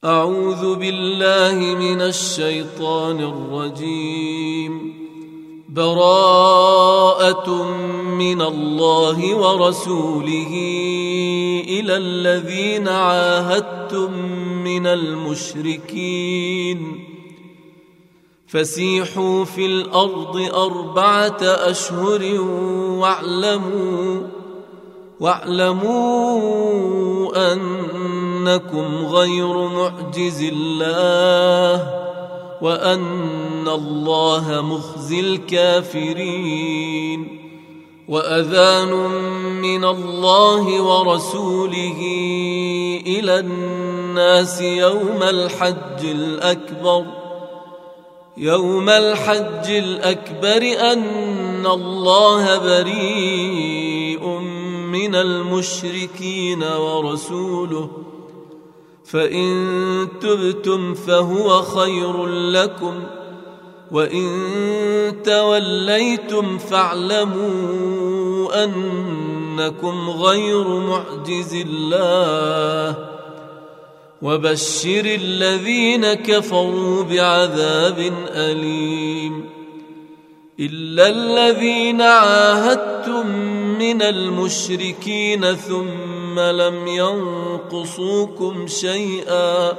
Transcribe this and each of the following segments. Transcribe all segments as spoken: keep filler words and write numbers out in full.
أعوذ بالله من الشيطان الرجيم. براءة من الله ورسوله إلى الذين عاهدتم من المشركين فسيحوا في الأرض أربعة أشهر واعلموا واعلموا أنكم غير معجز الله وأن الله مخزي الكافرين. وأذان من الله ورسوله إلى الناس يوم الحج الأكبر يوم الحج الأكبر أن الله بريء من المشركين ورسوله فإن تبتم فهو خير لكم وإن توليتم فاعلموا أنكم غير معجز الله وبشر الذين كفروا بعذاب أليم. إلا الذين عاهدتم من المشركين ثم لم ينقصوكم شيئا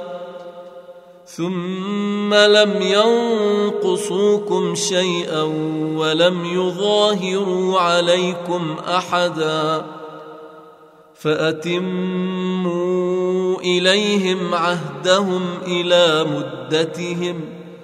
ثم لم ينقصوكم شيئا ولم يظاهروا عليكم أحدا فأتموا إليهم عهدهم إلى مدتهم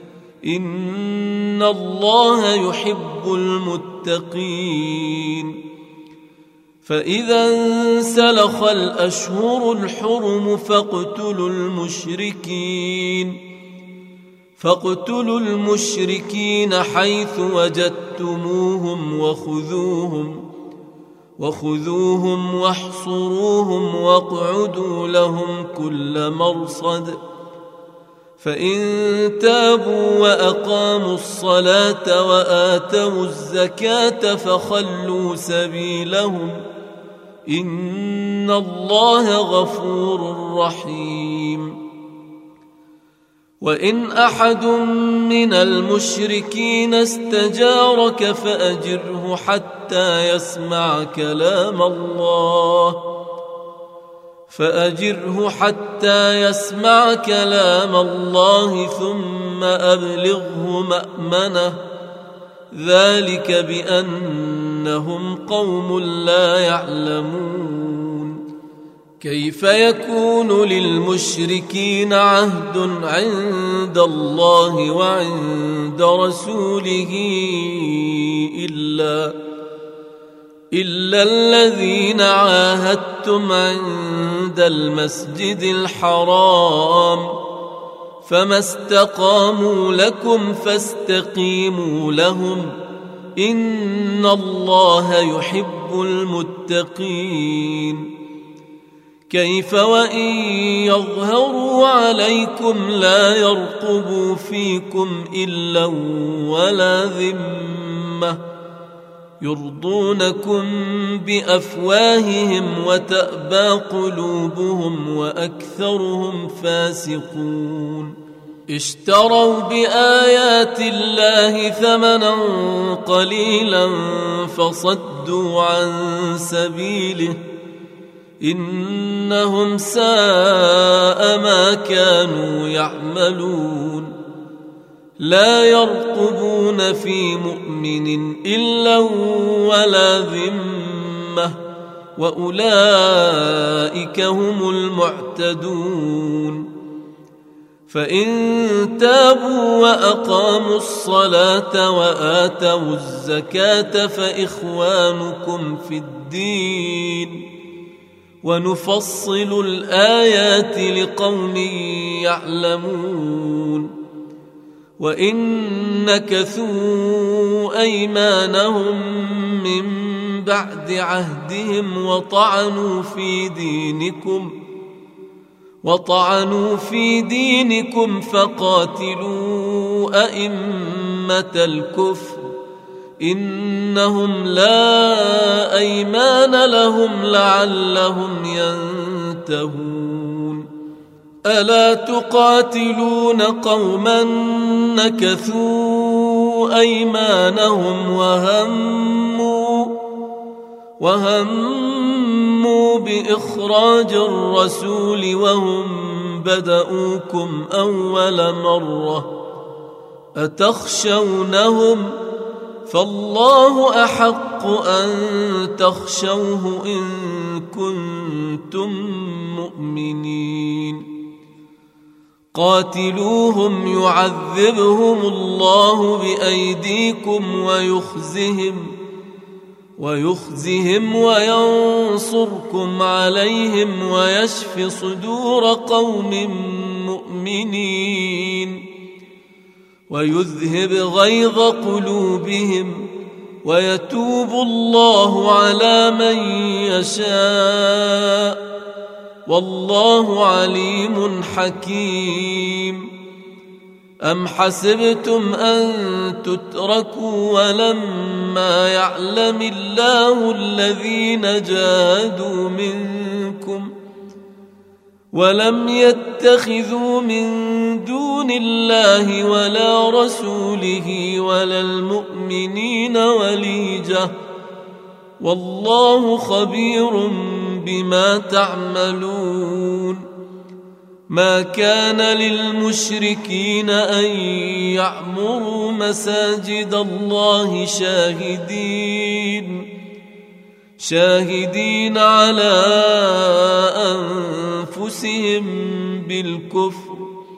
إن الله يحب المتقين. فإذا انسلخ الأشهر الحرم فاقتلوا المشركين فاقتلوا المشركين حيث وجدتموهم وخذوهم وخذوهم واحصروهم واقعدوا لهم كل مرصد فإن تابوا وأقاموا الصلاة وآتوا الزكاة فخلوا سبيلهم إن الله غفور رحيم. وإن أحد من المشركين استجارك فأجره حتى يسمع كلام الله فأجره حتى يسمع كلام الله ثم أبلغه مأمنه ذلك بأنهم قوم لا يعلمون. كيف يكون للمشركين عهد عند الله وعند رسوله إلا إلا الذين عاهدتم عند المسجد الحرام فما استقاموا لكم فاستقيموا لهم إن الله يحب المتقين. كيف وإن يظهروا عليكم لا يرقبوا فيكم إلا ولا ذمة يرضونكم بأفواههم وتأبى قلوبهم وأكثرهم فاسقون. اشتروا بآيات الله ثمنا قليلا فصدوا عن سبيله إنهم ساء ما كانوا يعملون. لا يرقبون في مؤمن إلا ولا ذمة وأولئك هم المعتدون. فإن تابوا وأقاموا الصلاة وآتوا الزكاة فإخوانكم في الدين ونفصل الآيات لقوم يعلمون. وإن نكثوا أيمانهم من بعد عهدهم وطعنوا في دينكم وطعنوا في دينكم فقاتلوا أئمة الكفر إنهم لا أيمان لهم لعلهم ينتهون. ألا تقاتلون قوما نكثوا أيمانهم وهموا وهموا بإخراج الرسول وهم بدؤوكم أول مرة أتخشونهم فالله أحق أن تخشوه إن كنتم مؤمنين قاتلوهم يعذبهم الله بأيديكم ويخزهم ويخزهم وينصركم عليهم ويشف صدور قوم مؤمنين ويذهب غيظ قلوبهم ويتوب الله على من يشاء والله عليم حكيم أم حسبتم أن تتركوا ولما يعلم الله الذين جاهدوا منكم ولم يتخذوا من دون الله ولا رسوله ولا المؤمنين وليجة والله خبير بما تعملون ما كان للمشركين أن يعمروا مساجد الله شاهدين شاهدين على أنفسهم بالكفر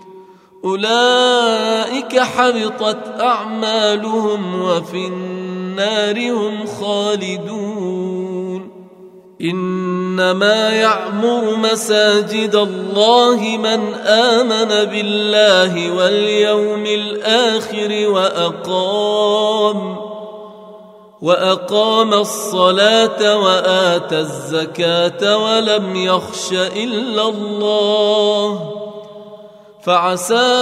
أولئك حبطت أعمالهم وفي النار هم خالدون إنما يعمر مساجد الله من آمن بالله واليوم الآخر وأقام وأقام الصلاة وآتى الزكاة ولم يخش إلا الله فعسى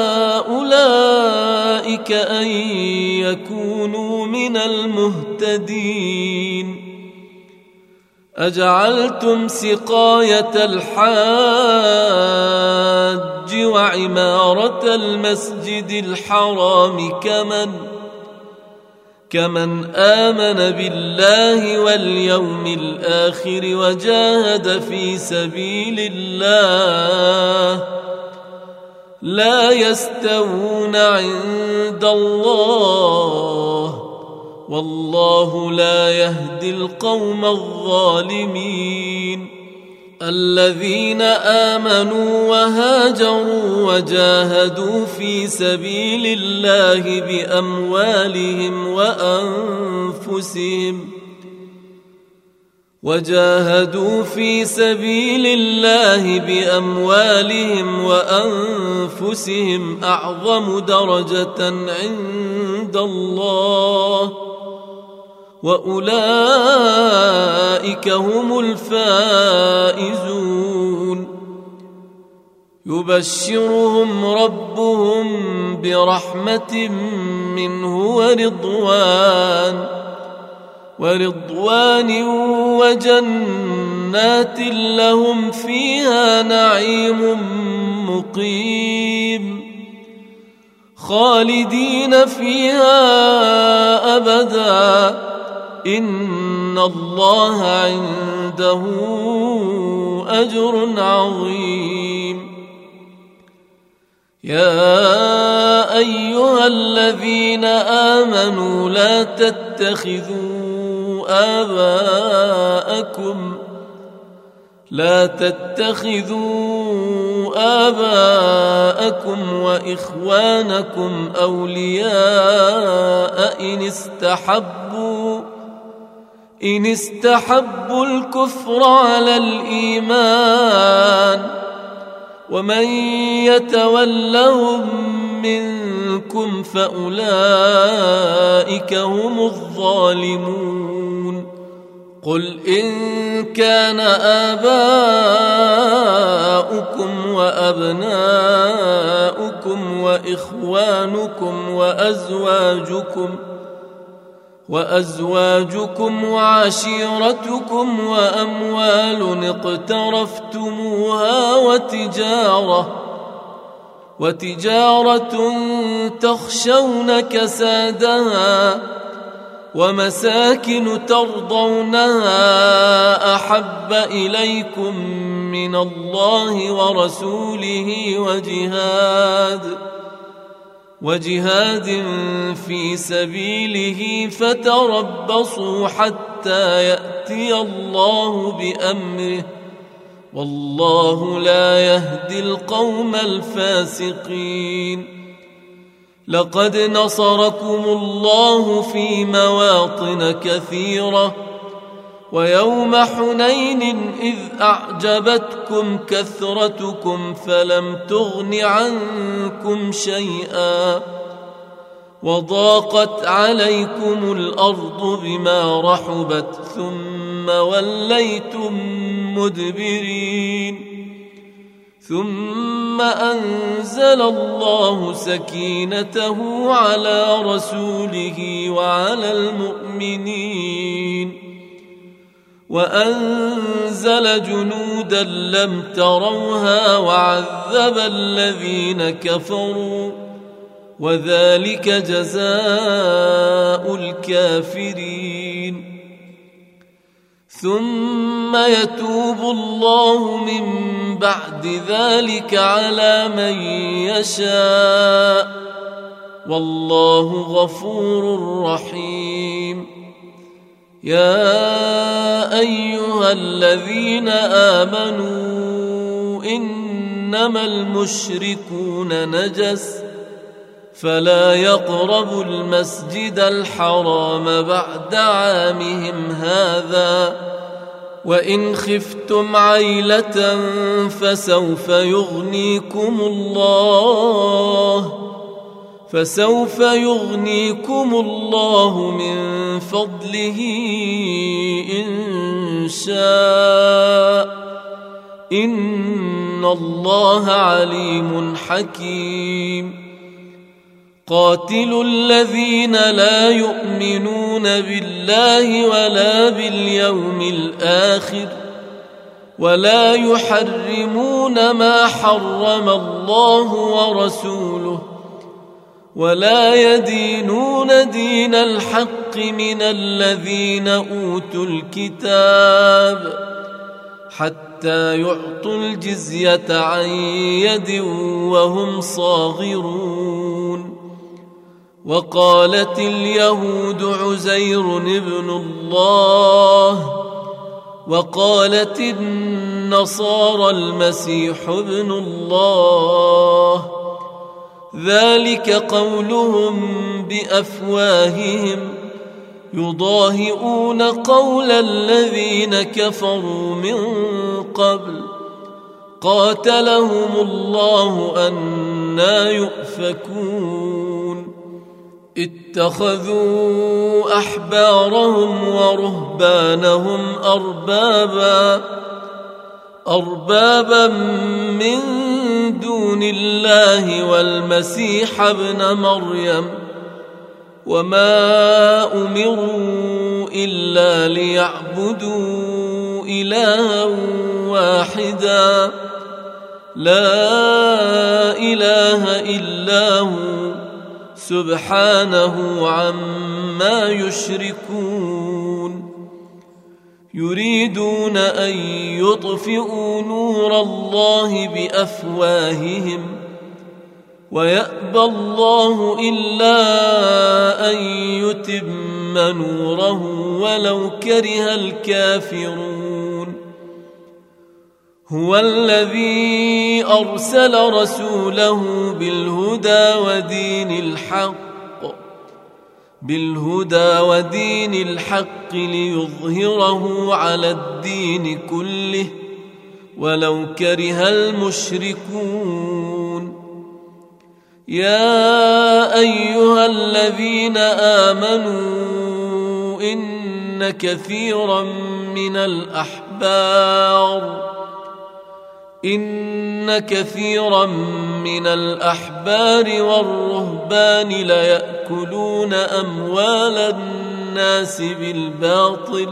أولئك أن يكونوا من المهتدين أجعلتم سقاية الحاج وعمارة المسجد الحرام كمن كمن آمن بالله واليوم الآخر وجاهد في سبيل الله لا يستوون عند الله والله لا يهدي القوم الظالمين الذين آمنوا وهاجروا وجاهدوا في سبيل الله بأموالهم وأنفسهم وجاهدوا في سبيل الله بأموالهم وأنفسهم أعظم درجة عند الله وأولئك هم الفائزون يبشرهم ربهم برحمة منه ورضوان ورضوان وجنات لهم فيها نعيم مقيم خالدين فيها أبدا إن الله عنده أجر عظيم يا أيها الذين آمنوا لا تتخذوا آباءكم لا تتخذوا آباءكم وإخوانكم أولياء إن استحبوا إن استحبوا الكفر على الإيمان ومن يتولهم منكم فأولئك هم الظالمون قل إن كان آباؤكم وأبناؤكم وإخوانكم وأزواجكم وأزواجكم وعشيرتكم وأموال اقترفتموها وتجارة وتجارة تخشون كسادها ومساكن ترضونها أحب إليكم من الله ورسوله وجهاد وجهاد في سبيله فتربصوا حتى يأتي الله بأمره والله لا يهدي القوم الفاسقين. لقد نصركم الله في مواطن كثيرة ويوم حنين إذ أعجبتكم كثرتكم فلم تغن عنكم شيئا وضاقت عليكم الأرض بما رحبت ثم وليتم مدبرين ثم أنزل الله سكينته على رسوله وعلى المؤمنين وأنزل جنودا لم تروها وعذب الذين كفروا وذلك جزاء الكافرين. ثم يتوب الله من بعد ذلك على من يشاء والله غفور رحيم. يا أيها الذين آمنوا إنما المشركون نجس فلا يقربوا المسجد الحرام بعد عامهم هذا وإن خفتم عيلة فسوف يغنيكم الله فسوف يغنيكم الله من فضله إن شاء إن الله عليم حكيم. قاتلوا الذين لا يؤمنون بالله ولا باليوم الآخر ولا يحرمون ما حرم الله ورسوله ولا يدينون دين الحق من الذين أوتوا الكتاب حتى يعطوا الجزية عن يد وهم صاغرون. وقالت اليهود عزير ابن الله وقالت النصارى المسيح ابن الله ذلك قولهم بأفواههم يضاهئون قول الذين كفروا من قبل قاتلهم الله أنى يؤفكون. اتخذوا أحبارهم ورهبانهم أربابا أربابا من دون الله والمسيح ابن مريم وما أمروا إلا ليعبدوا إلها واحدا لا إله إلا هو سبحانه عما يشركون. يريدون أن يطفئوا نور الله بأفواههم ويأبى الله إلا أن يتم نوره ولو كره الكافرون. هو الذي أرسل رسوله بالهدى ودين الحق بالهدى ودين الحق ليظهره على الدين كله ولو كره المشركون. يا أيها الذين آمنوا إن كثيرا من الأحبار إن كثيرا من الأحبار والرهبان ليأكلون أموال الناس بالباطل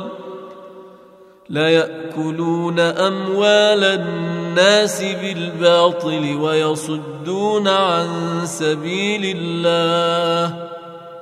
ليأكلون أموال الناس بالباطل ويصدون عن سبيل الله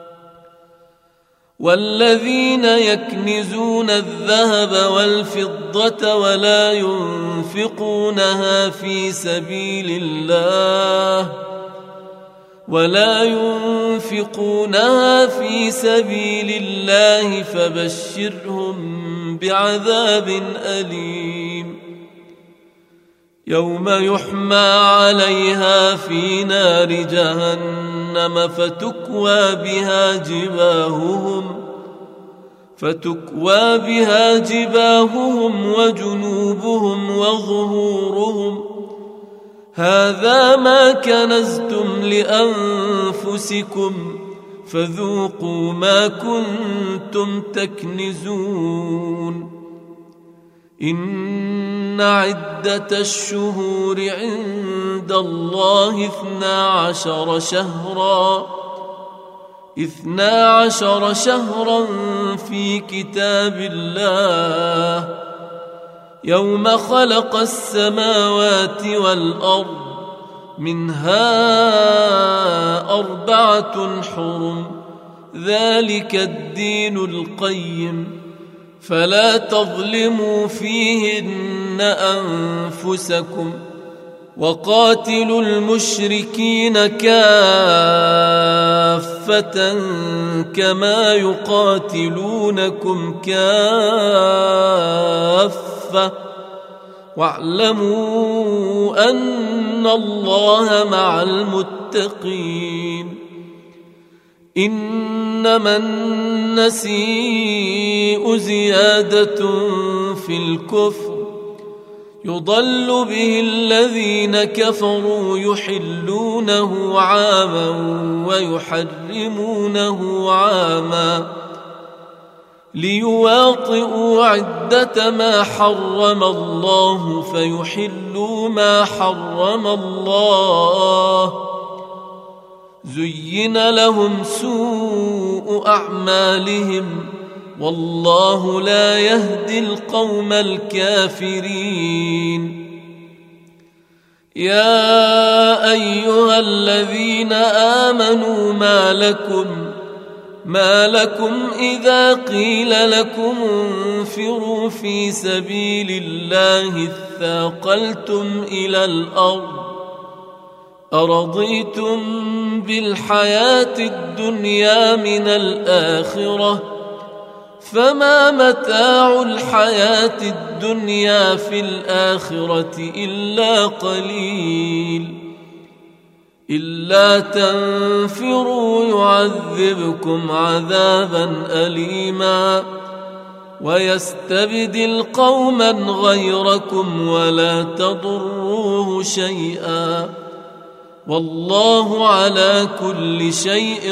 والذين يكنزون الذهب والفضة ولا ينفقونها في سبيل الله ولا ينفقونها في سبيل الله فبشرهم بعذاب أليم يوم يحمى عليها في نار جهنم فتكوى بها جباههم فتكوى بها جباههم وجنوبهم وظهورهم هذا ما كنزتم لأنفسكم فذوقوا ما كنتم تكنزون إن عدة الشهور عند الله اثنا عشر شهرا اثنا عشر شهرا في كتاب الله يوم خلق السماوات والأرض منها أربعة حرم ذلك الدين القيم فلا تظلموا فيهن أنفسكم وقاتلوا المشركين كافة كما يقاتلونكم كافة واعلموا أن الله مع المتقين إنما النسيء زيادة في الكفر يضل به الذين كفروا يحلونه عاما ويحرمونه عاما ليواطئوا عدة ما حرم الله فيحلوا ما حرم الله زين لهم سوء أعمالهم والله لا يهدي القوم الكافرين يا أيها الذين آمنوا ما لكم ما لكم إذا قيل لكم انفروا في سبيل الله اثاقلتم إلى الأرض أرضيتم بالحياة الدنيا من الآخرة فما متاع الحياة الدنيا في الآخرة إلا قليل إلا تنفروا يعذبكم عذابا أليما ويستبدل قوما غيركم ولا تضروه شيئا والله على كل شيء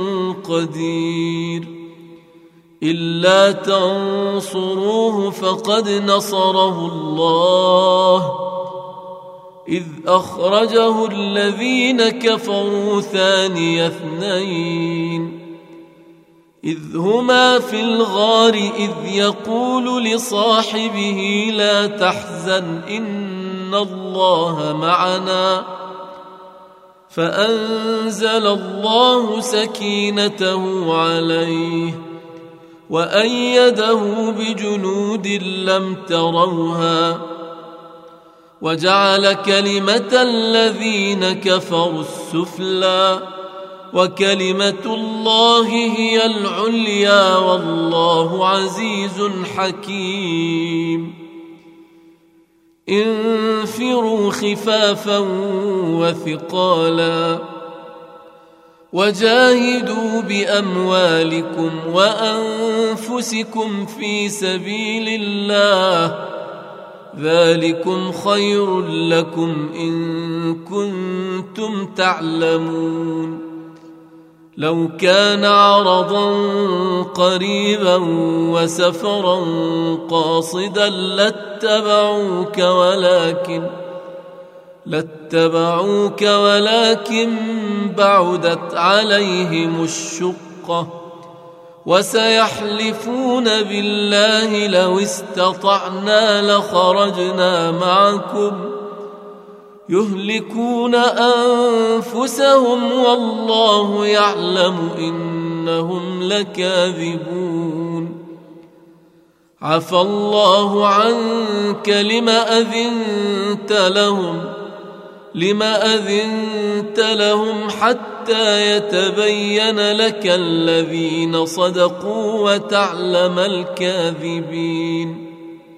قدير إلا تنصروه فقد نصره الله إذ أخرجه الذين كفروا ثاني اثنين إذ هما في الغار إذ يقول لصاحبه لا تحزن إن الله معنا فأنزل الله سكينته عليه وأيده بجنود لم تروها وجعل كلمة الذين كفروا السفلى وكلمة الله هي العليا والله عزيز حكيم انفروا خفافا وثقالا وجاهدوا بأموالكم وأنفسكم في سبيل الله ذلكم خير لكم إن كنتم تعلمون لو كان عرضا قريبا وسفرا قاصدا لاتبعوك ولكن لاتبعوك ولكن بعدت عليهم الشقة وسيحلفون بالله لو استطعنا لخرجنا معكم يهلكون أنفسهم والله يعلم إنهم لكاذبون. عفى الله عنك لم أذنت لهم لم أذنت لهم حتى يتبين لك الذين صدقوا وتعلم الكاذبين.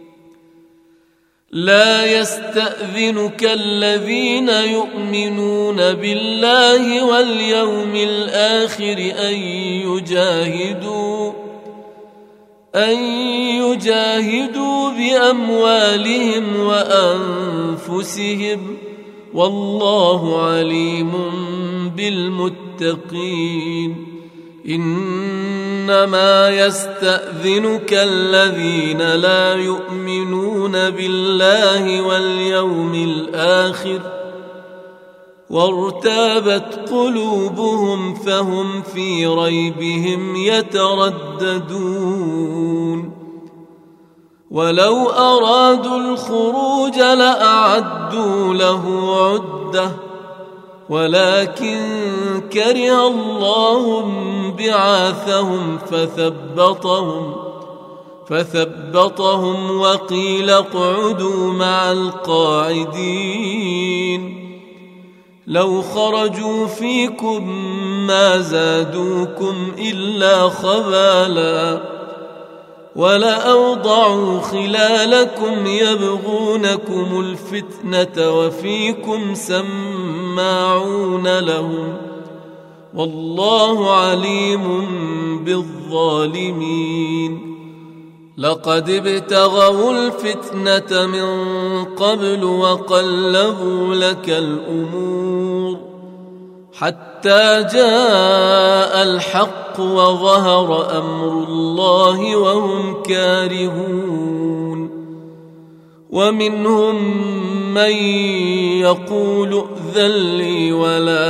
لا يستأذنك الذين يؤمنون بالله واليوم الآخر أن يجاهدوا أن يجاهدوا بأموالهم وأنفسهم والله عليم بالمتقين. إنما يستأذنك الذين لا يؤمنون بالله واليوم الآخر وارتابت قلوبهم فهم في ريبهم يترددون. ولو أرادوا الخروج لأعدوا له عدة ولكن كره الله بعاثهم فثبطهم فثبطهم وقيل اقعدوا مع القاعدين. لو خرجوا فيكم ما زادوكم إلا خبالا ولأوضعوا خلالكم يبغونكم الفتنة وفيكم سماعون لهم والله عليم بالظالمين. لقد ابتغوا الفتنة من قبل وقلبوا لك الأمور حتى جاء الحق وظهر أمر الله وهم كارهون. ومنهم من يقول ائذن لي ولا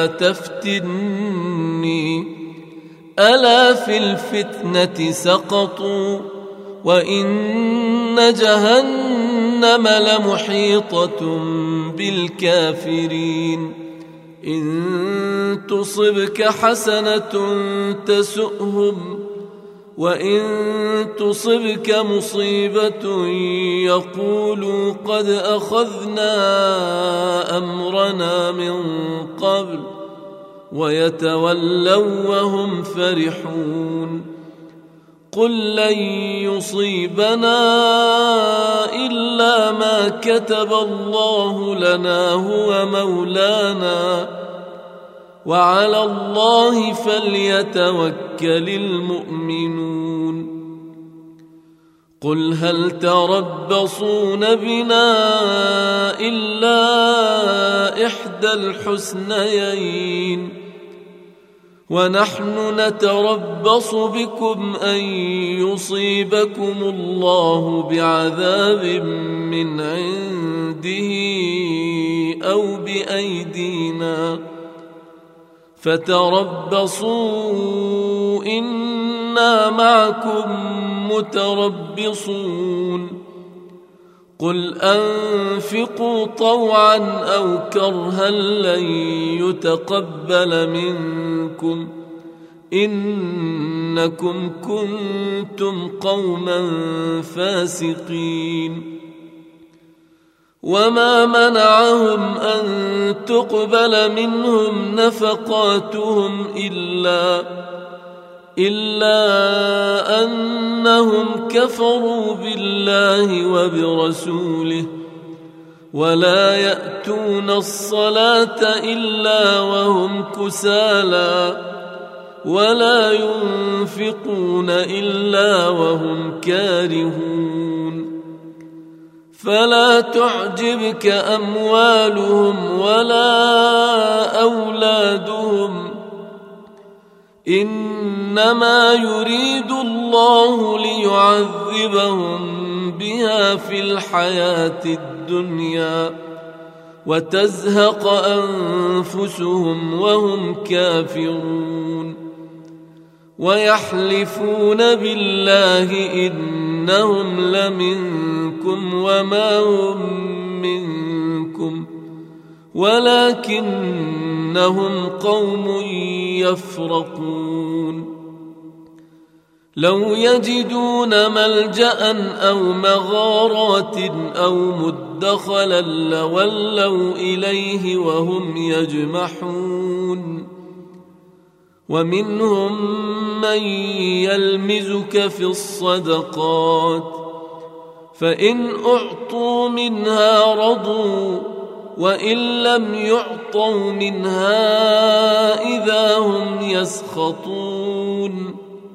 تفتني ألا في الفتنة سقطوا وإن جهنم لمحيطة بالكافرين. إن تصبك حسنة تسؤهم وإن تصبك مصيبة يقولوا قد أخذنا أمرنا من قبل ويتولوا وهم فرحون. قل لن يصيبنا إلا ما كتب الله لنا هو مولانا وعلى الله فليتوكل المؤمنون. قل هل تربصون بنا إلا إحدى الحسنيين ونحن نتربص بكم أن يصيبكم الله بعذاب من عنده أو بأيدينا فتربصوا إنا معكم متربصون. قل أنفقوا طوعا أو كرها لن يتقبل منكم إنكم كنتم قوما فاسقين. وما منعهم أن تقبل منهم نفقاتهم إلا إلا أنهم كفروا بالله وبرسوله ولا يأتون الصلاة إلا وهم كسالى ولا ينفقون إلا وهم كارهون. فلا تعجبك أموالهم ولا أولادهم إنما يريد الله ليعذبهم بها في الحياة الدنيا وتزهق أنفسهم وهم كافرون. ويحلفون بالله إنهم لمنكم وما هم منكم ولكنهم قوم يفرقون لو يجدون ملجأ أو مغارات أو مدخلا لولوا إليه وهم يجمحون ومنهم من يلمزك في الصدقات فإن أعطوا منها رضوا وإن لم يعطوا منها إذا هم يسخطون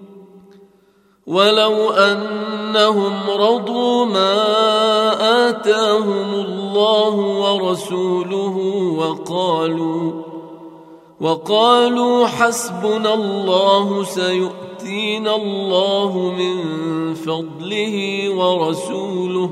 ولو أنهم رضوا ما آتاهم الله ورسوله وقالوا وقالوا حسبنا الله سيؤتينا الله من فضله ورسوله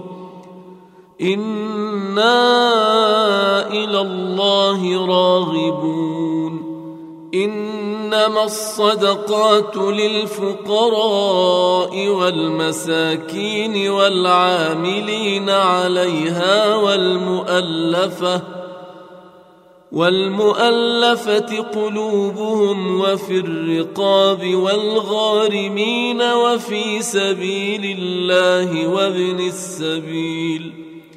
إنا إلى الله راغبون إنما الصدقات للفقراء والمساكين والعاملين عليها والمؤلفة والمؤلفة قلوبهم وفي الرقاب والغارمين وفي سبيل الله وابن السبيل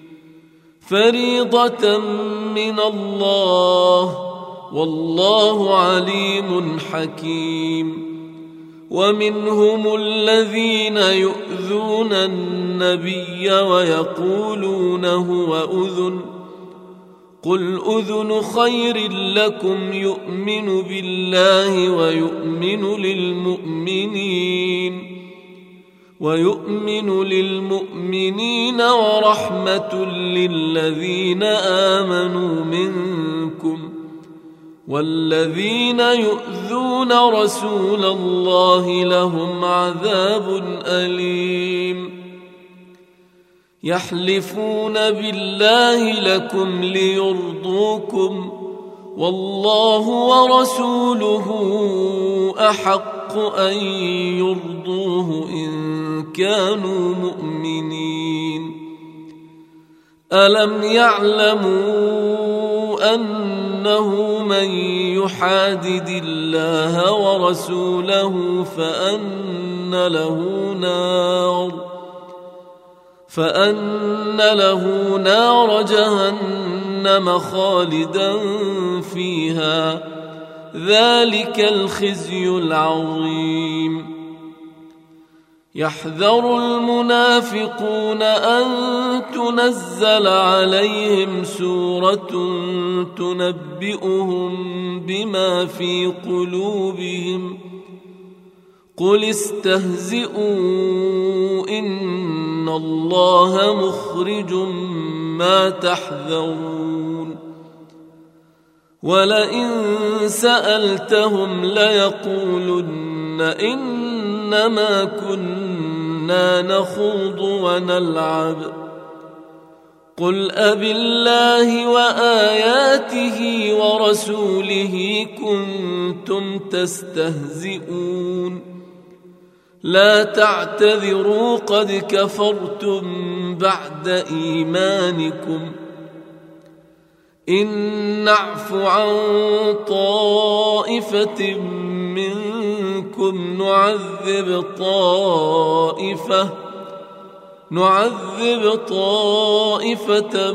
فريضة من الله والله عليم حكيم ومنهم الذين يؤذون النبي ويقولون هو أذن قل أذن خير لكم يؤمن بالله ويؤمن للمؤمنين ويؤمن للمؤمنين ورحمة للذين آمنوا منكم والذين يؤذون رسول الله لهم عذاب أليم يحلفون بالله لكم ليرضوكم والله ورسوله أحق أن يرضوه إن كانوا مؤمنين ألم يعلموا أنه من يحادد الله ورسوله فأن له نار فأن له نار جهنم خالدا فيها ذلك الخزي العظيم يحذر المنافقون أن تنزل عليهم سورة تنبئهم بما في قلوبهم قل استهزئوا إن الله مخرج ما تحذرون ولئن سألتهم ليقولن إنما كنا نخوض ونلعب قل أبالله وآياته ورسوله كنتم تستهزئون لا تعتذروا قد كفرتم بعد إيمانكم إن نعف عن طائفة منكم نعذب طائفة نعذب طائفة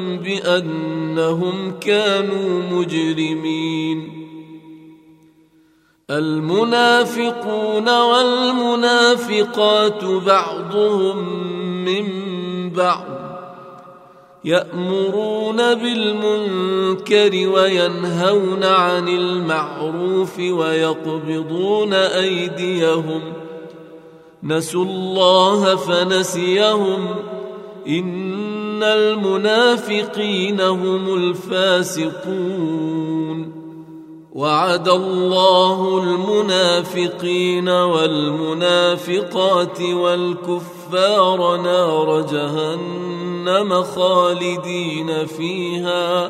بأنهم كانوا مجرمين المنافقون والمنافقات بعضهم من بعض يأمرون بالمنكر وينهون عن المعروف ويقبضون أيديهم نسوا الله فنسيهم إن المنافقين هم الفاسقون وعد الله المنافقين والمنافقات والكفار نار جهنم خالدين فيها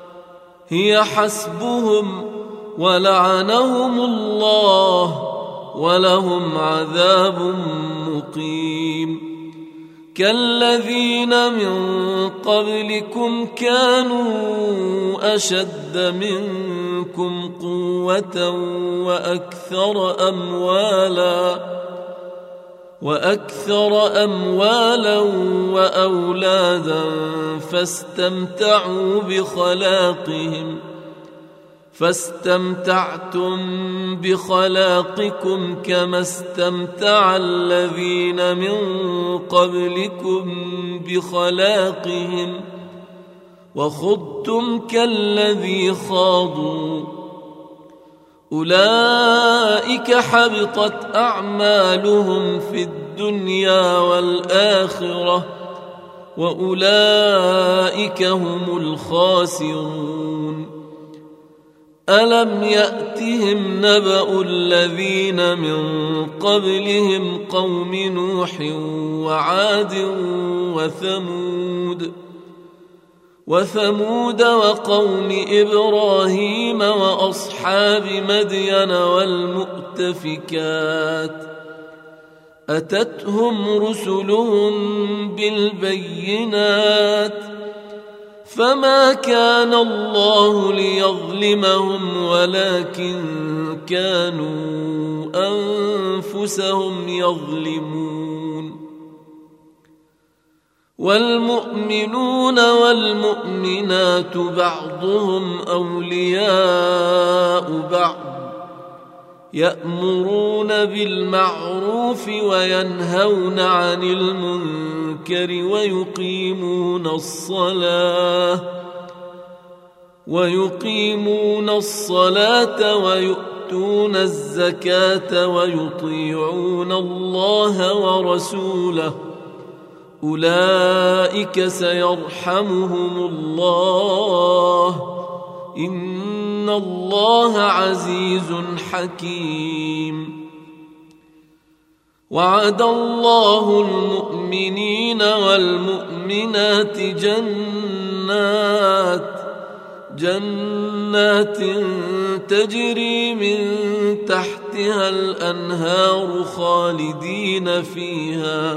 هي حسبهم ولعنهم الله ولهم عذاب مقيم. كالذين من قبلكم كانوا أشد منكم قوة وأكثر أموالا وأكثر أموالا وأولادا فاستمتعوا بخلاقهم فاستمتعتم بخلاقكم كما استمتع الذين من قبلكم بخلاقهم وخضتم كالذي خاضوا أولئك حبطت أعمالهم في الدنيا والآخرة وأولئك هم الخاسرون. ألم يأتهم نبأ الذين من قبلهم قوم نوح وعاد وثمود وثمود وقوم إبراهيم وأصحاب مدين والمؤتفكات أتتهم رسلهم بالبينات فما كان الله ليظلمهم ولكن كانوا أنفسهم يظلمون. والمؤمنون والمؤمنات بعضهم أولياء بعض يأمرون بالمعروف وينهون عن المنكر ويقيمون الصلاة ويقيمون الصلاة ويؤتون الزكاة ويطيعون الله ورسوله أولئك سيرحمهم الله إن الله عزيز حكيم. وعد الله المؤمنين والمؤمنات جنات جنات تجري من تحتها الأنهار خالدين فيها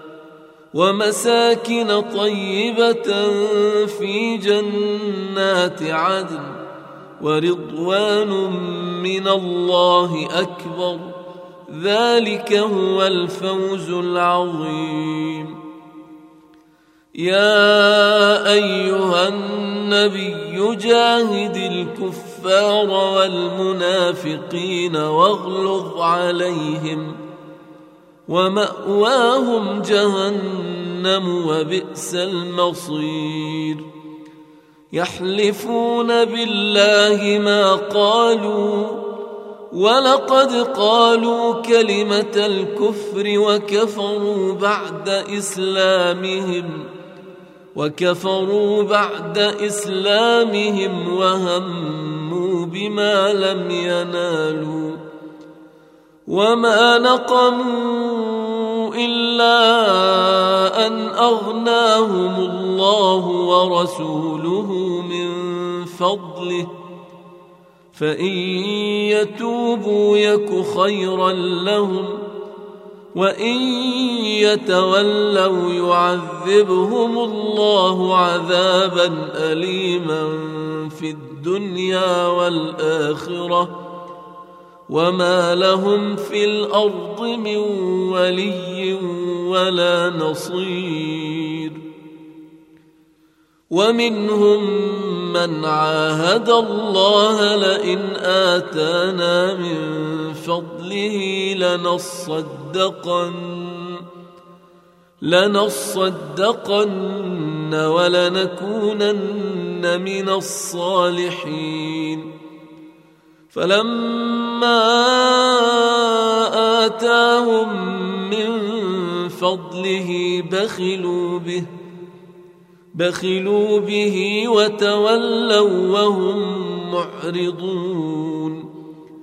ومساكن طيبة في جنات عدن ورضوان من الله أكبر ذلك هو الفوز العظيم. يا أيها النبي جاهد الكفار والمنافقين واغلظ عليهم ومأواهم جهنم وبئس المصير. يحلفون بالله ما قالوا ولقد قالوا كلمة الكفر وكفروا بعد إسلامهم وكفروا بعد إسلامهم وهموا بما لم ينالوا وما نقموا إلا أن أغناهم الله ورسوله من فضله فإن يتوبوا يك خيرا لهم وإن يتولوا يعذبهم الله عذابا أليما في الدنيا والآخرة وما لهم في الأرض من ولي ولا نصير. ومنهم من عاهد الله لئن آتانا من فضله لنصدقن لنصدقن ولنكونن من الصالحين. فلما آتاهم من فضله بخلوا به بخلوا به وتولوا وهم معرضون.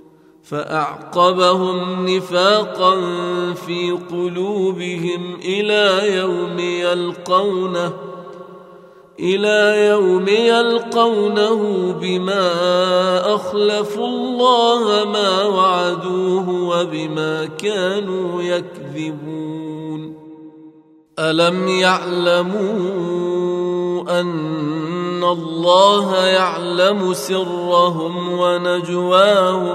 فأعقبهم نفاقا في قلوبهم إلى يوم يلقونه إلى يوم يلقونه بما وأخلفوا الله ما وعدوه وبما كانوا يكذبون. ألم يعلموا أن الله يعلم سرهم ونجواهم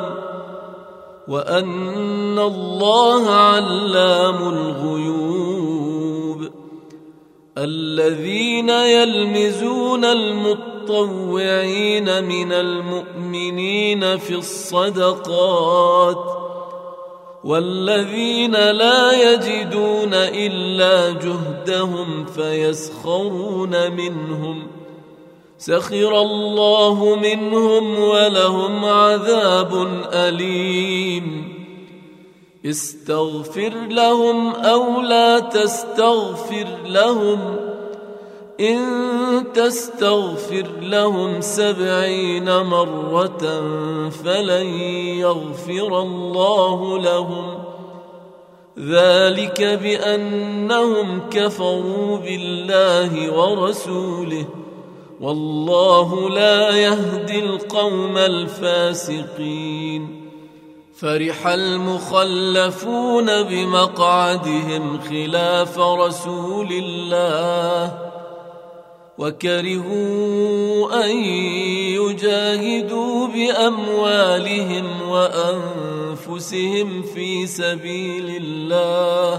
وأن الله علام الغيوب. الذين يلمزون المطوعين من المؤمنين في الصدقات والذين لا يجدون إلا جهدهم فيسخرون منهم سخر الله منهم ولهم عذاب أليم. استغفر لهم أو لا تستغفر لهم إن تستغفر لهم سبعين مرة فلن يغفر الله لهم ذلك بأنهم كفروا بالله ورسوله والله لا يهدي القوم الفاسقين. فرح المخلفون بمقعدهم خلاف رسول الله وكرهوا أن يجاهدوا بأموالهم وأنفسهم في سبيل الله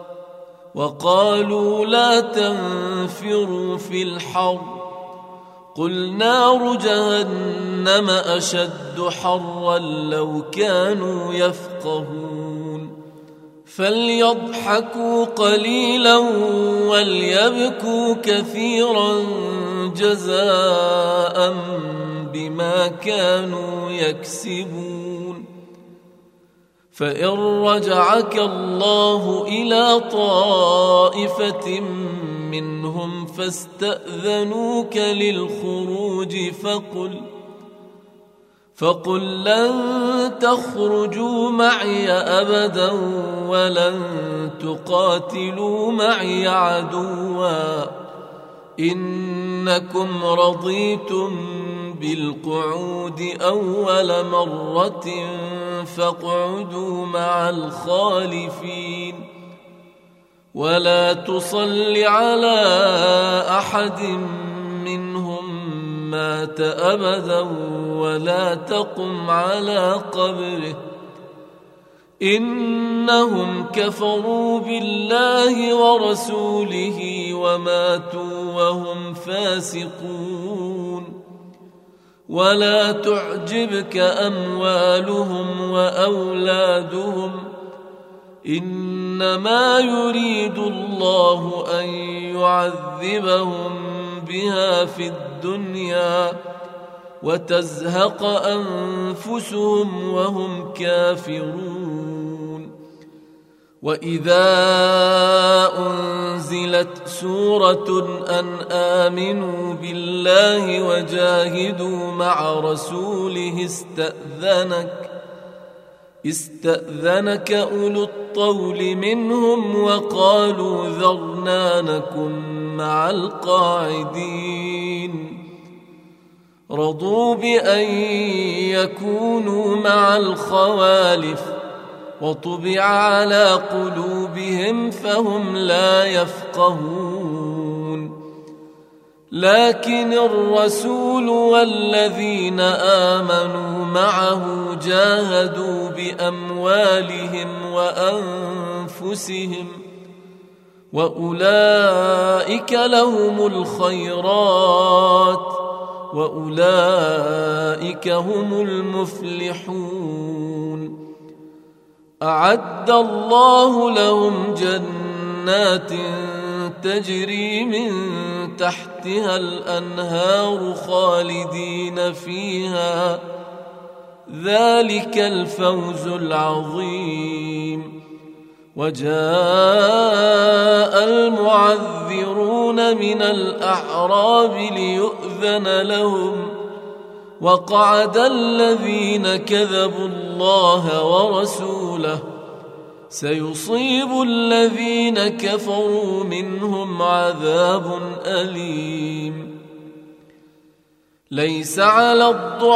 وقالوا لا تنفروا في الحر قل نار جهنم أشد حرا لو كانوا يفقهون. فليضحكوا قليلا وليبكوا كثيرا جزاء بما كانوا يكسبون. فإن رجعك الله إلى طائفة منهم فاستأذنوك للخروج فقل فقل لن تخرجوا معي أبدا ولن تقاتلوا معي عدوا إنكم رضيتم بالقعود أول مرة فاقعدوا مع الخالفين ولا تصل على أحد منهم مات أبدا ولا تقم على قبره إنهم كفروا بالله ورسوله وماتوا وهم فاسقون. ولا تعجبك أموالهم وأولادهم إنما يريد الله أن يعذبهم بها في الدنيا وتزهق أنفسهم وهم كافرون. وإذا أنزلت سورة أن آمنوا بالله وجاهدوا مع رسوله استأذنك استأذنك أولو الطول منهم وقالوا ذرنا نكن مع القاعدين رضوا بأن يكونوا مع الخوالف وطبع على قلوبهم فهم لا يفقهون. لكن الرسول والذين آمنوا معه جاهدوا بأموالهم وأنفسهم وأولئك لهم الخيرات وأولئك هم المفلحون. أعد الله لهم جنات تجري من تحتها الأنهار خالدين فيها ذلك الفوز العظيم. وجاء المعذرون من الأعراب ليؤذن لهم وقعد الذين كذبوا الله ورسوله سيصيب الذين كفروا منهم عذاب أليم. ليس على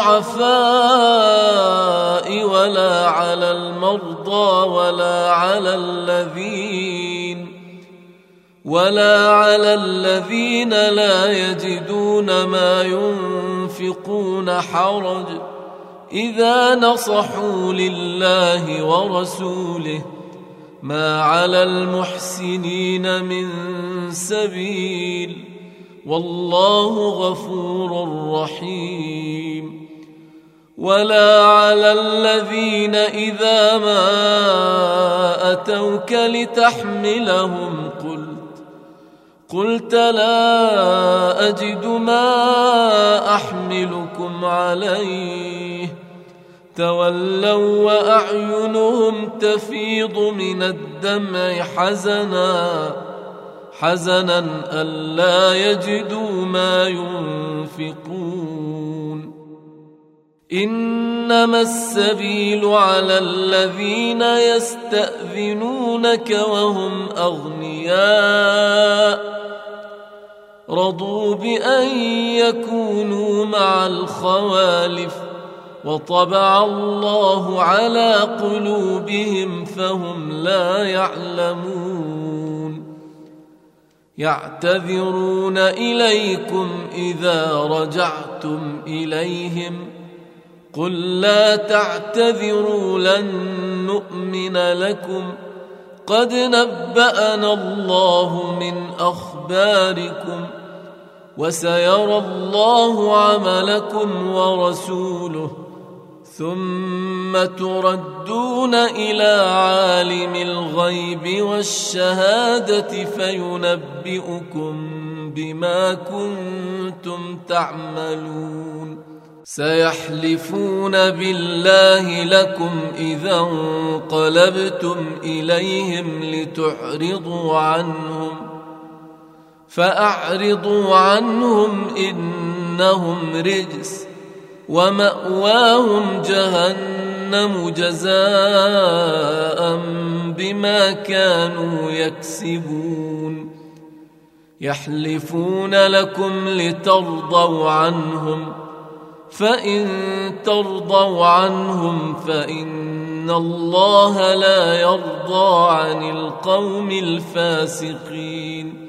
الضعفاء ولا على المرضى ولا على الذين ولا على الذين لا يجدون ما ينفقون حرج إذا نصحوا لله ورسوله ما على المحسنين من سبيل والله غفور رحيم. ولا على الذين إذا ما أتوك لتحملهم قلت قلت لا أجد ما أحملكم عليه تولوا وأعينهم تفيض من الدمع حزنا حزنا ألا يجدوا ما ينفقون. إنما السبيل على الذين يستأذنونك وهم أغنياء رضوا بأن يكونوا مع الخوالف وطبع الله على قلوبهم فهم لا يعلمون. يعتذرون إليكم إذا رجعتم إليهم قل لا تعتذروا لن نؤمن لكم قد نبأنا الله من أخباركم وسيرى الله عملكم ورسوله ثم تردون إلى عالم الغيب والشهادة فينبئكم بما كنتم تعملون. سيحلفون بالله لكم إذا انقلبتم إليهم لتعرضوا عنهم فأعرضوا عنهم إنهم رجس ومأواهم جهنم جزاء بما كانوا يكسبون. يحلفون لكم لترضوا عنهم فإن ترضوا عنهم فإن الله لا يرضى عن القوم الفاسقين.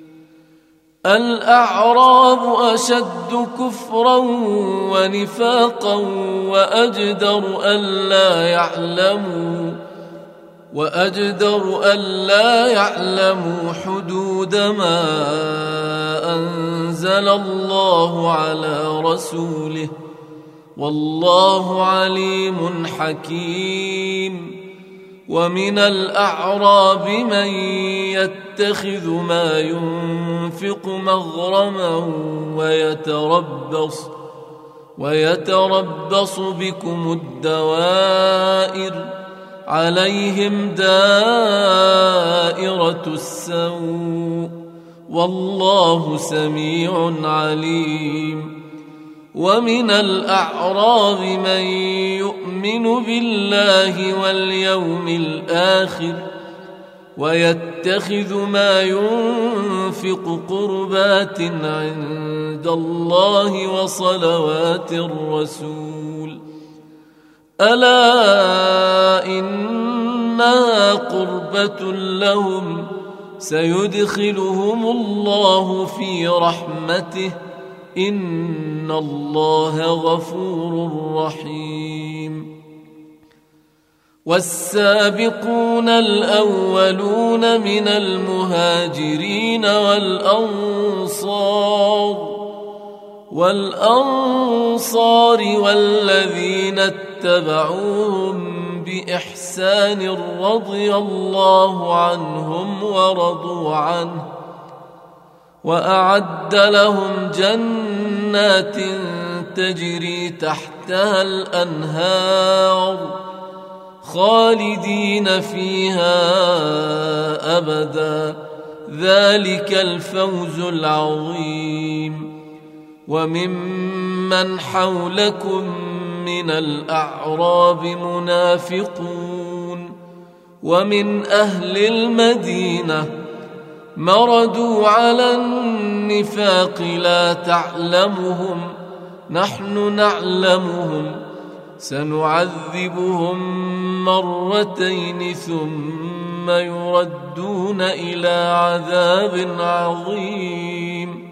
الأعراب أشد كفرا ونفاقا وأجدر ألا يعلموا وأجدر ألا يعلموا حدود ما أنزل الله على رسوله والله عليم حكيم. ومن الأعراب من يتخذ ما ينفق مغرما ويتربص ويتربص بكم الدوائر عليهم دائرة السوء والله سميع عليم. ومن الأعراب من يؤمن بالله واليوم الآخر ويتخذ ما ينفق قربات عند الله وصلوات الرسول ألا إنها قربة لهم سيدخلهم الله في رحمته إن الله غفور رحيم. والسابقون الأولون من المهاجرين والأنصار والأنصار والذين اتبعوهم بإحسان رضي الله عنهم ورضوا عنه وأعد لهم جنات تجري تحتها الأنهار خالدين فيها أبدا ذلك الفوز العظيم. وممن حولكم من الأعراب منافقون ومن أهل المدينة مردوا على النفاق لا تعلمهم نحن نعلمهم سنعذبهم مرتين ثم يردون إلى عذاب عظيم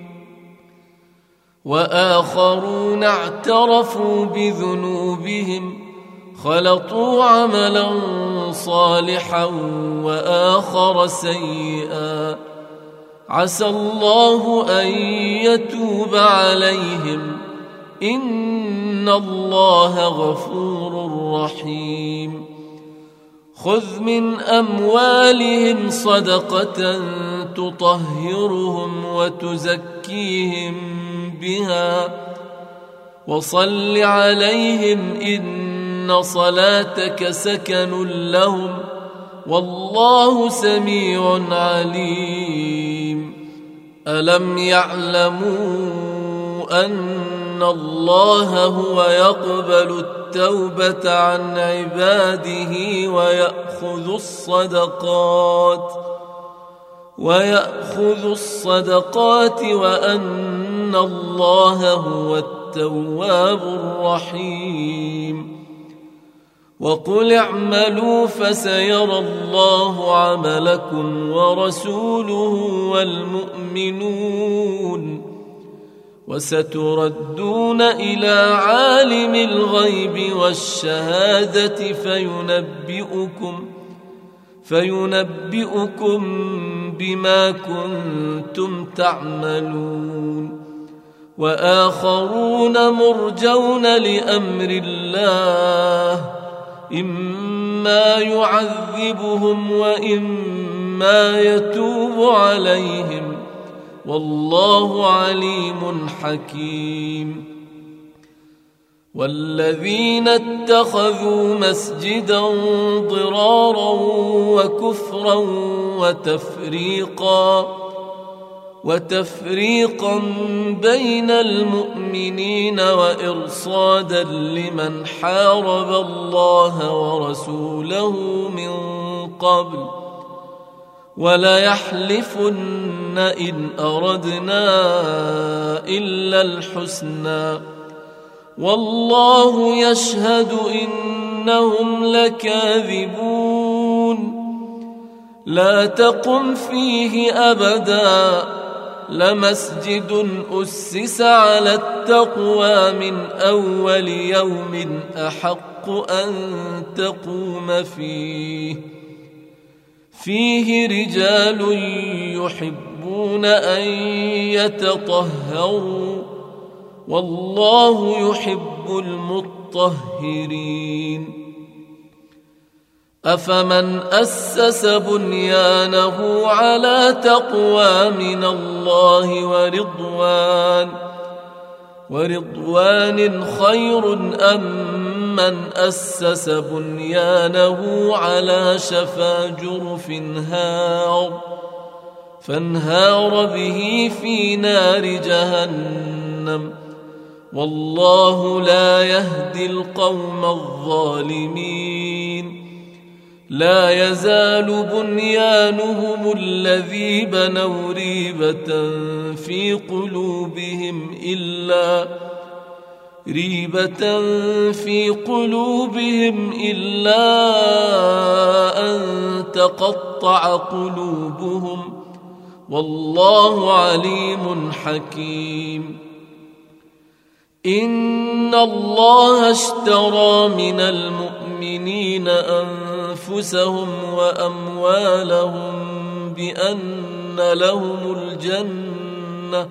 وآخرون اعترفوا بذنوبهم خلطوا عملا صالحا وآخر سيئا عسى الله أن يتوب عليهم إن الله غفور رحيم خذ من أموالهم صدقة تطهرهم وتزكيهم بها وصل عليهم إن صلاتك سكن لهم والله سميع عليم ألم يعلموا أن الله هو يقبل التوبة عن عباده ويأخذ الصدقات ويأخذ الصدقات وأن الله هو التواب الرحيم وقل اعملوا فسيرى الله عملكم ورسوله والمؤمنون وستردون إلى عالم الغيب والشهادة فينبئكم فينبئكم بما كنتم تعملون وآخرون مرجون لأمر الله إما يعذبهم وإما يتوب عليهم والله عليم حكيم والذين اتخذوا مسجدا ضرارا وكفرا وتفريقا وتفريقا بين المؤمنين وإرصادا لمن حارب الله ورسوله من قبل وليحلفن إن أردنا إلا الحسنى والله يشهد إنهم لكاذبون لا تقم فيه أبدا لمسجد أسس على التقوى من أول يوم أحق أن تقوم فيه فيه رجال يحبون أن يتطهروا والله يحب المطهرين أفمن أسس بنيانه على تقوى من الله ورضوان ورضوان خير أم من أسس بنيانه على شفا جرف هار فانهار به في نار جهنم والله لا يهدي القوم الظالمين لا يزال بنيانهم الذي بنوا ريبة في قلوبهم إلا ريبة في قلوبهم إلا أن تقطع قلوبهم والله عليم حكيم إن الله اشترى من المؤمنين أنفسهم وأموالهم بأن لهم الجنة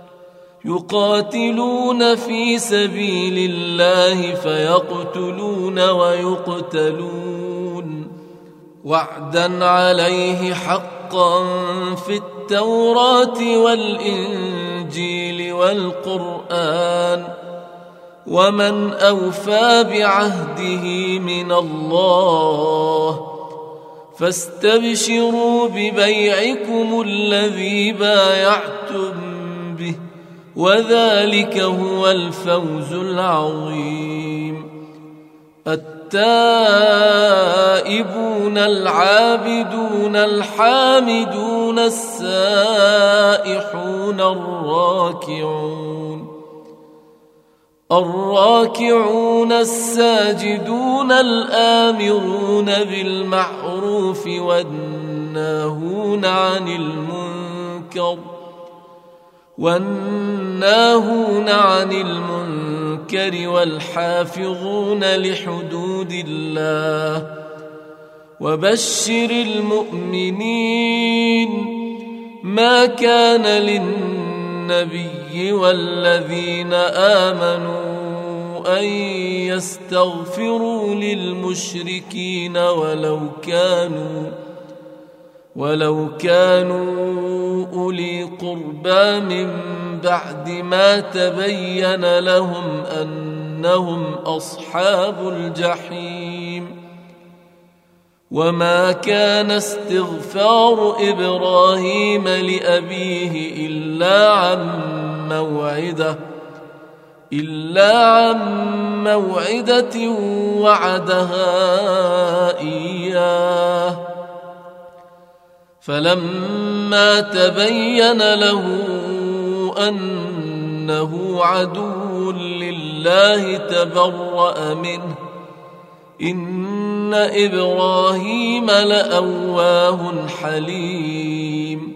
يقاتلون في سبيل الله فيقتلون ويقتلون وعدا عليه حقا في التوراة والإنجيل والقرآن ومن أوفى بعهده من الله فاستبشروا ببيعكم الذي بايعتم به وذلك هو الفوز العظيم التائبون العابدون الحامدون السائحون الراكعون الراكعون الساجدون الآمرون بالمعروف والناهون عن المنكر والناهون عن المنكر والحافظون لحدود الله وبشر المؤمنين. ما كان للنبي والذين آمنوا أن يستغفروا للمشركين ولو كانوا ولو كانوا أولي قربى من بعد ما تبين لهم أنهم أصحاب الجحيم. وما كان استغفار إبراهيم لأبيه إلا عن موعدة إلا عن موعدة وعدها إياه فلما تبين له أنه عدو لله تبرأ منه إن إبراهيم لأواه حليم.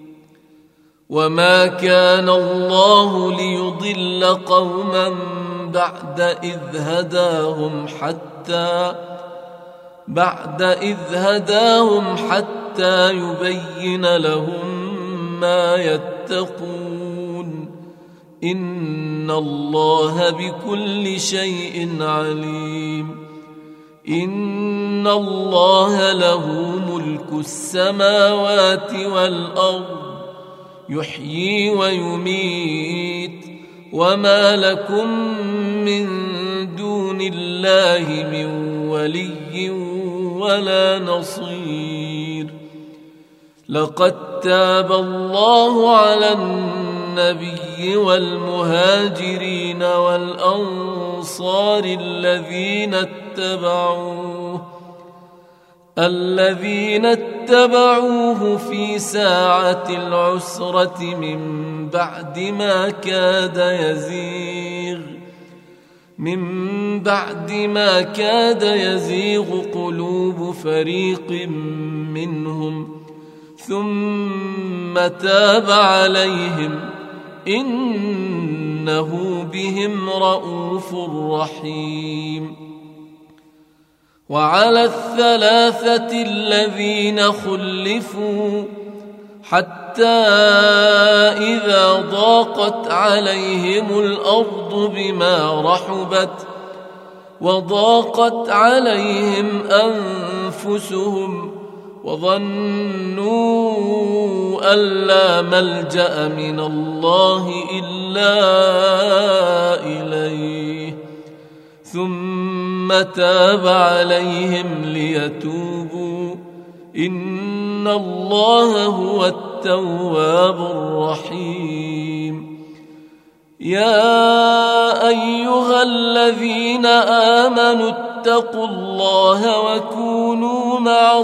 وما كان الله ليضل قوما بعد إذ هداهم حتى بعد إذ هداهم حتى يبين لهم ما يتقون إن الله بكل شيء عليم. إن الله له ملك السماوات والأرض يحيي ويميت وما لكم من دون الله من ولي ولا نصير. لقد تاب الله على النبي والمهاجرين والأنصار الذين اتبعوه الذين اتبعوه في ساعة العسرة من بعد ما كاد يزيغ من بعد ما كاد يزيغ قلوب فريق منهم ثم تاب عليهم إنه بهم رءوف رحيم. وعلى الثلاثة الذين خلفوا حتى إذا ضاقت عليهم الأرض بما رحبت وضاقت عليهم أنفسهم وظنوا أن لا ملجأ من الله إلا إليه ثم تاب عليهم ليتوبوا إن الله هو التواب الرحيم. يا أيها الذين آمنوا اتقوا الله وكونوا مع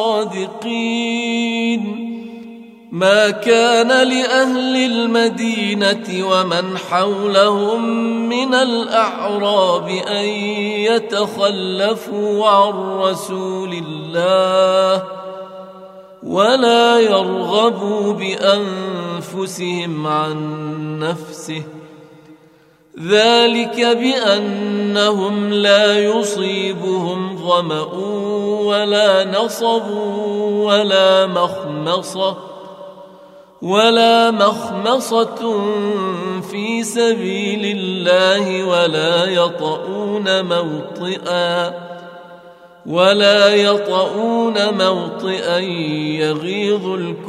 الصادقين. ما كان لأهل المدينة ومن حولهم من الأعراب أن يتخلفوا عن رسول الله ولا يرغبوا بأنفسهم عن نفسه ذلك بأنهم لا يصيبهم ظمأ ولا نصب ولا مخمصة ولا مخمصة في سبيل الله ولا يطؤون موطئا ولا يطؤون موطئا يغيظ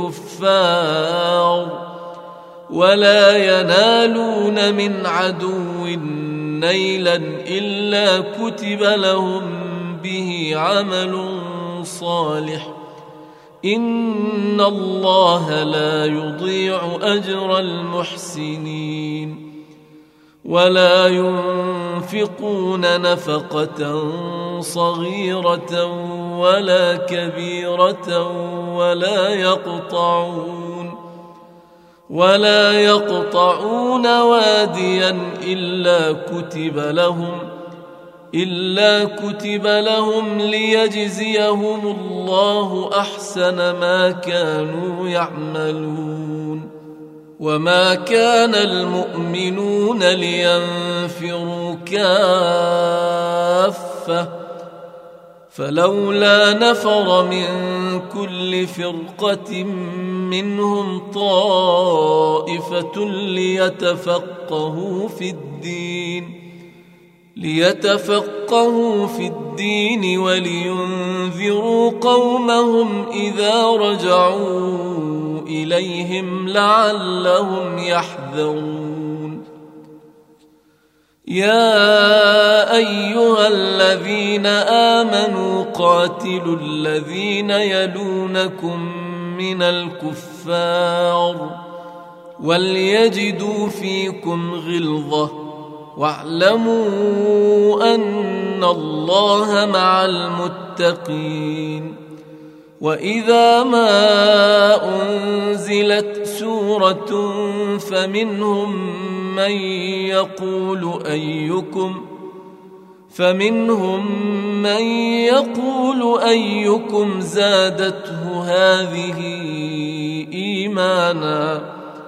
الكفار ولا ينالون من عدو نيلا إلا كتب لهم به عمل صالح إن الله لا يضيع أجر المحسنين. ولا ينفقون نفقة صغيرة ولا كبيرة ولا يقطعون ولا يقطعون واديا إلا كتب لهم إلا كتب لهم ليجزيهم الله أحسن ما كانوا يعملون. وما كان المؤمنون لينفروا كافة فلولا نفر من كل فرقة منهم طائفة ليتفقهوا في الدين ليتفقهوا في الدين ولينذروا قومهم إذا رجعوا إليهم لعلهم يحذرون. يا أيها الذين آمنوا قاتلوا الذين يلونكم من الكفار وليجدوا فيكم غلظة واعلموا أن الله مع المتقين. وإذا ما أنزلت سورة فمنهم من يقول أيكم فمنهم من يقول أيكم زادته هذه إيمانا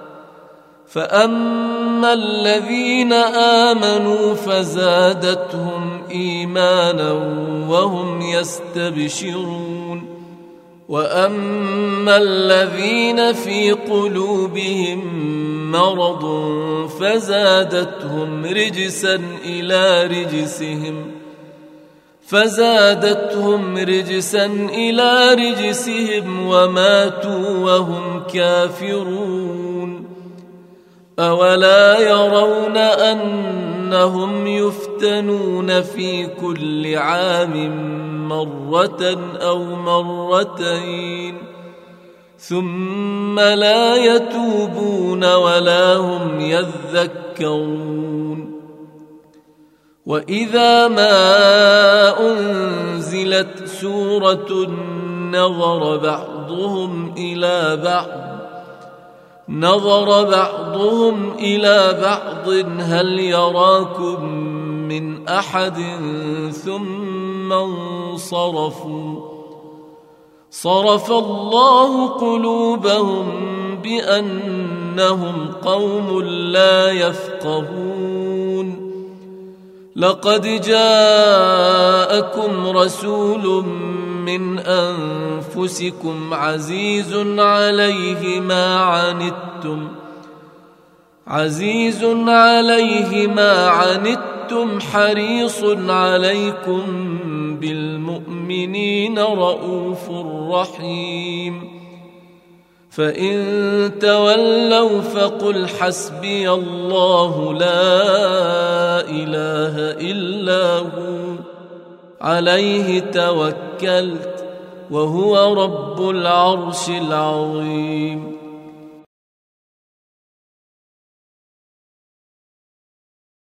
فأما الذين آمنوا فزادتهم إيمانا وهم يستبشرون. وأما الذين في قلوبهم مرض فزادتهم رجسا إلى رجسهم فزادتهم رجسا إلى رجسهم وماتوا وهم كافرون. أولا يرون أنهم يفتنون في كل عام مرة أو مرتين ثم لا يتوبون ولا هم يذكرون. وإذا ما أنزلت سورة نظر بعضهم إلى بعض نظر بعضهم إلى بعض هل يراكم من أحد ثم انصرفوا صرف الله قلوبهم بأنهم قوم لا يفقهون. لقد جاءكم رسول من أنفسكم عزيز عليه ما عنتم عزيز عليه ما عنتم حريص عليكم بالمؤمنين رؤوف رحيم. فإن تولوا فقل حسبي الله لا إله إلا هو عليه توكلت وهو رب العرش العظيم.